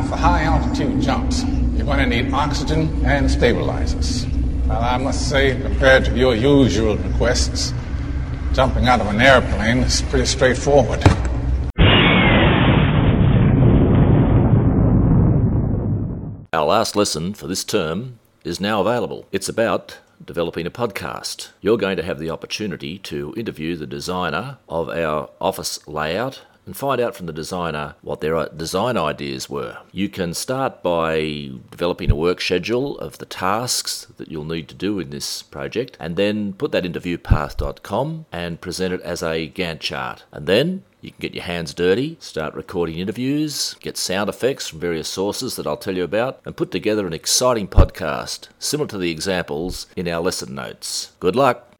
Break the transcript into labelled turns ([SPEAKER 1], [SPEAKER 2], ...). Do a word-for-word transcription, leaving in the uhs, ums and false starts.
[SPEAKER 1] for high altitude jumps, you're going to need oxygen and stabilizers. Well, I must say, compared to your usual requests, jumping out of an airplane is pretty straightforward.
[SPEAKER 2] Our last lesson for this term is now available. It's about developing a podcast. You're going to have the opportunity to interview the designer of our office layout and find out from the designer what their design ideas were. You can start by developing a work schedule of the tasks that you'll need to do in this project, and then put that into viewpath dot com and present it as a Gantt chart. And then you can get your hands dirty, start recording interviews, get sound effects from various sources that I'll tell you about, and put together an exciting podcast similar to the examples in our lesson notes. Good luck!